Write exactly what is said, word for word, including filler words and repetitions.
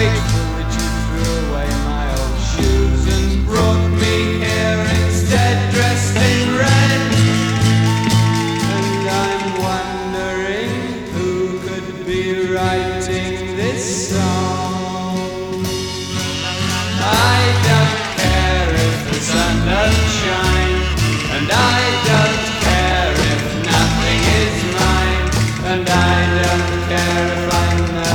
grateful that you threw away my old shoes and brought me here instead, dressed in red. And I'm wondering who could be writing this song.